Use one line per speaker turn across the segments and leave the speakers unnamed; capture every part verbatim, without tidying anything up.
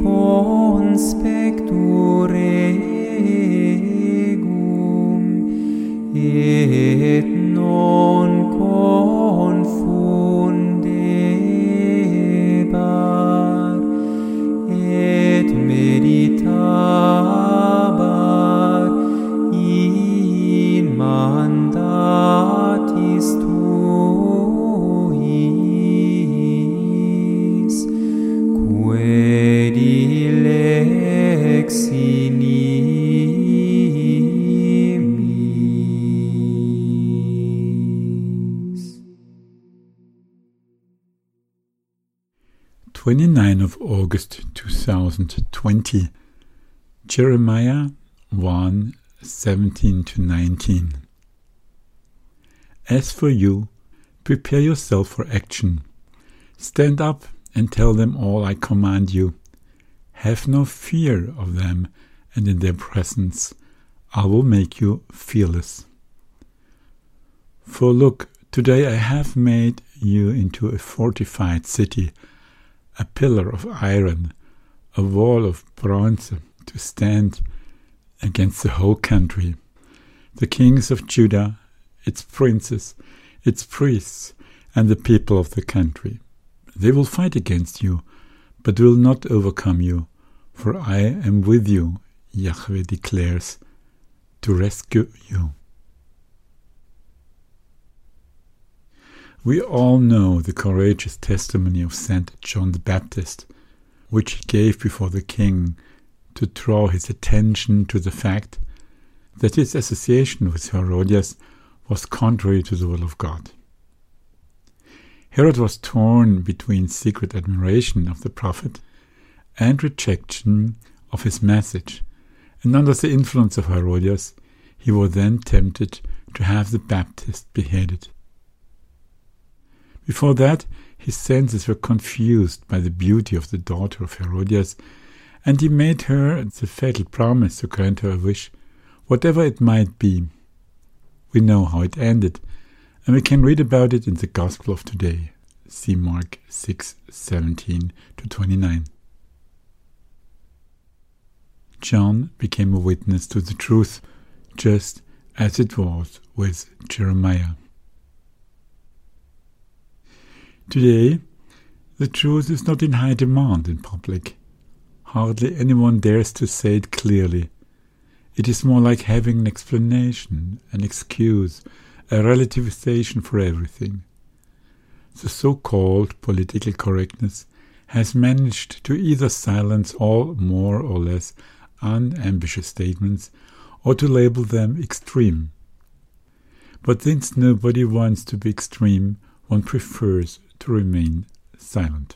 conspectu regum, et non confundebar, et meditabar in mandatis tuis, quae dilexi nimis.
twenty-ninth of August two thousand twenty, Jeremiah one, seventeen to nineteen. As for you, prepare yourself for action. Stand up and tell them all I command you. Have no fear of them, and in their presence I will make you fearless. For look, today I have made you into a fortified city, a pillar of iron, a wall of bronze, to stand against the whole country. The kings of Judah, its princes, its priests, and the people of the country. They will fight against you, but will not overcome you, for I am with you, Yahweh declares, to rescue you. We all know the courageous testimony of Saint John the Baptist, which he gave before the king to draw his attention to the fact that his association with Herodias was contrary to the will of God. Herod was torn between secret admiration of the prophet and rejection of his message, and under the influence of Herodias, he was then tempted to have the Baptist beheaded. Before that, his senses were confused by the beauty of the daughter of Herodias, and he made her the fatal promise to grant her a wish, whatever it might be. We know how it ended, and we can read about it in the Gospel of today. See Mark six, seventeen to twenty-nine. John became a witness to the truth, just as it was with Jeremiah. Today, the truth is not in high demand in public. Hardly anyone dares to say it clearly. It is more like having an explanation, an excuse, a relativization for everything. The so-called political correctness has managed to either silence all more or less unambitious statements or to label them extreme. But since nobody wants to be extreme, one prefers to remain silent.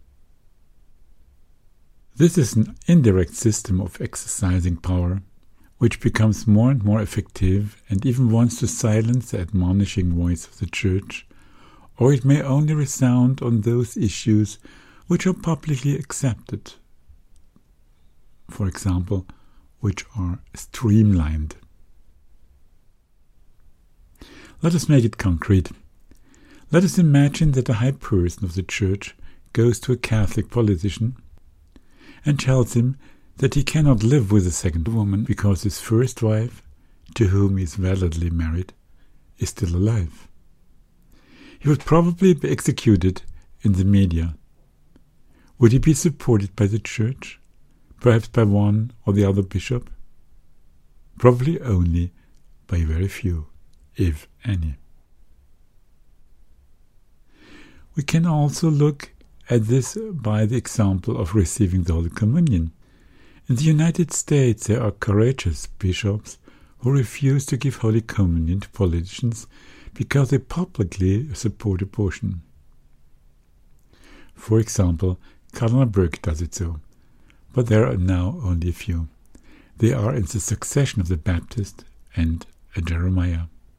This is an indirect system of exercising power, which becomes more and more effective and even wants to silence the admonishing voice of the Church, or it may only resound on those issues which are publicly accepted, for example, which are streamlined. Let us make it concrete. Let us imagine that a high person of the Church goes to a Catholic politician and tells him that he cannot live with a second woman because his first wife, to whom he is validly married, is still alive. He would probably be executed in the media. Would he be supported by the Church, perhaps by one or the other bishop? Probably only by very few, if any. We can also look at this by the example of receiving the Holy Communion. In the United States, there are courageous bishops who refuse to give Holy Communion to politicians because they publicly support abortion. For example, Cardinal Burke does it so, but there are now only a few. They are in the succession of the Baptist and a Jeremiah.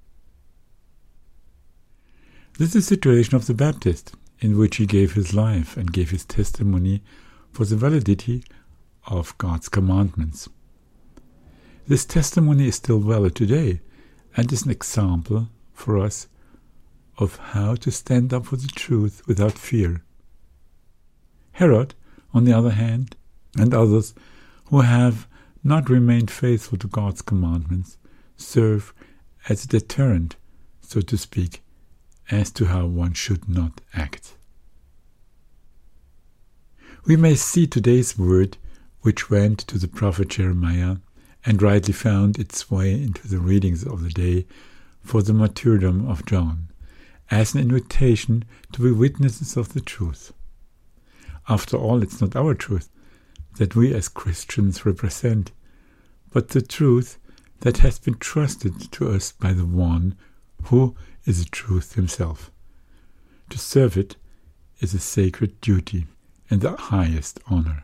This is the situation of the Baptist, in which he gave his life and gave his testimony for the validity of God's commandments. This testimony is still valid today and is an example for us of how to stand up for the truth without fear. Herod, on the other hand, and others who have not remained faithful to God's commandments serve as a deterrent, so to speak, as to how one should not act. We may see today's word, which went to the prophet Jeremiah and rightly found its way into the readings of the day for the martyrdom of John, as an invitation to be witnesses of the truth. After all, it's not our truth that we as Christians represent, but the truth that has been trusted to us by the one who is the truth himself. To serve it is a sacred duty and the highest honor.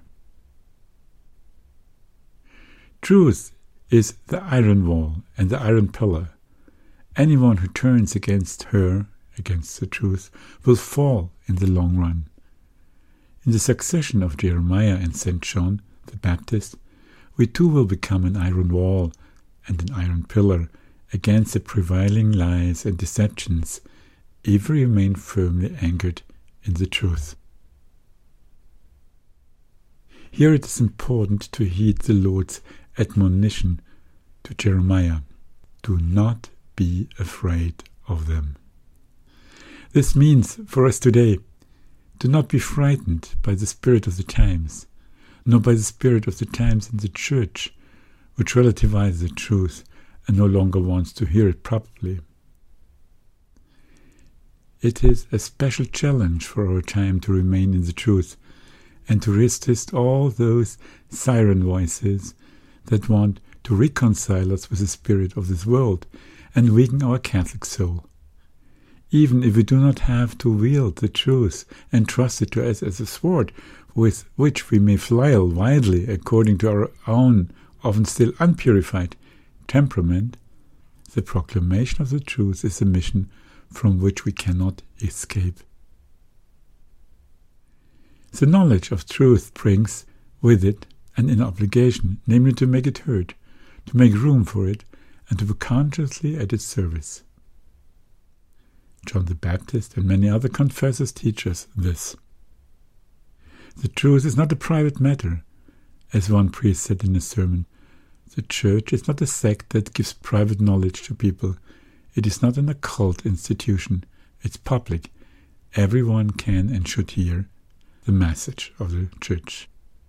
Truth is the iron wall and the iron pillar. Anyone who turns against her, against the truth, will fall in the long run. In the succession of Jeremiah and Saint John the Baptist, we too will become an iron wall and an iron pillar against the prevailing lies and deceptions, if we remain firmly anchored in the truth. Here it is important to heed the Lord's admonition to Jeremiah: do not be afraid of them. This means for us today, do not be frightened by the spirit of the times, nor by the spirit of the times in the church, which relativizes the truth and no longer wants to hear it properly. It is a special challenge for our time to remain in the truth and to resist all those siren voices that want to reconcile us with the spirit of this world and weaken our Catholic soul. Even if we do not have to wield the truth and trust it to us as a sword with which we may flail wildly according to our own, often still unpurified, temperament, the proclamation of the truth is a mission from which we cannot escape. The knowledge of truth brings with it an inner obligation, namely to make it heard, to make room for it, and to be consciously at its service. John the Baptist and many other confessors teach us this. The truth is not a private matter, as one priest said in a sermon. The church is not a sect that gives private knowledge to people. It is not an occult institution. It's public. Everyone can and should hear the message of the church.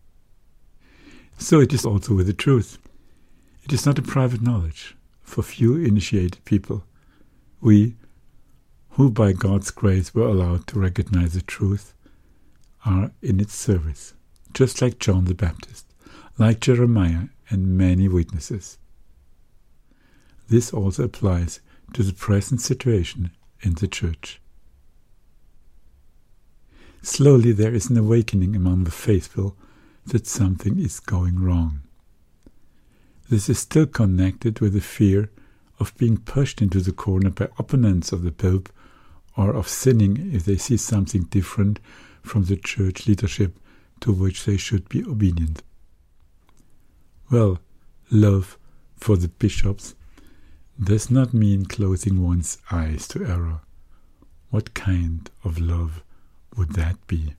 So it is also with the truth. It is not a private knowledge for few initiated people. We, who by God's grace were allowed to recognize the truth, are in its service, just like John the Baptist, like Jeremiah and many witnesses. This also applies to the present situation in the church. Slowly there is an awakening among the faithful that something is going wrong. This is still connected with the fear of being pushed into the corner by opponents of the Pope, or of sinning if they see something different from the church leadership to which they should be obedient. Well, love for the bishops does not mean closing one's eyes to error. What kind of love would that be?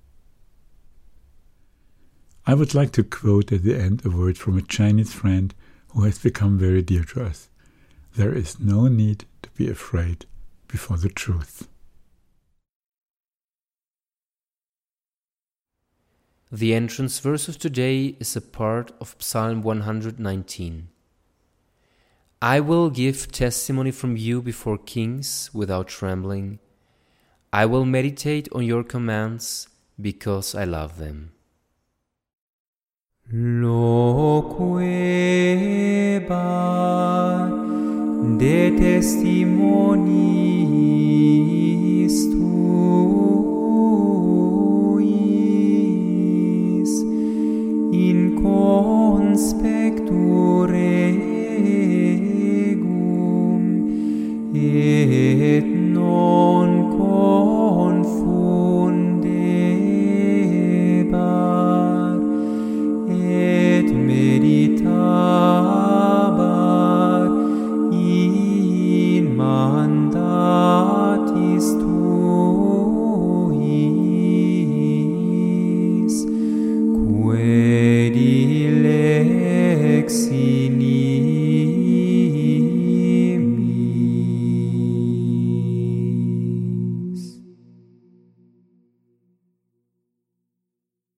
I would like to quote at the end a word from a Chinese friend who has become very dear to us. There is no need to be afraid before the truth.
The entrance verse of today is a part of Psalm one hundred nineteen. I will give testimony from you before kings without trembling. I will meditate on your commands because I love them.
Loquebar de testimoniis tuis in conspectu regum et non confundebar et meditabar in man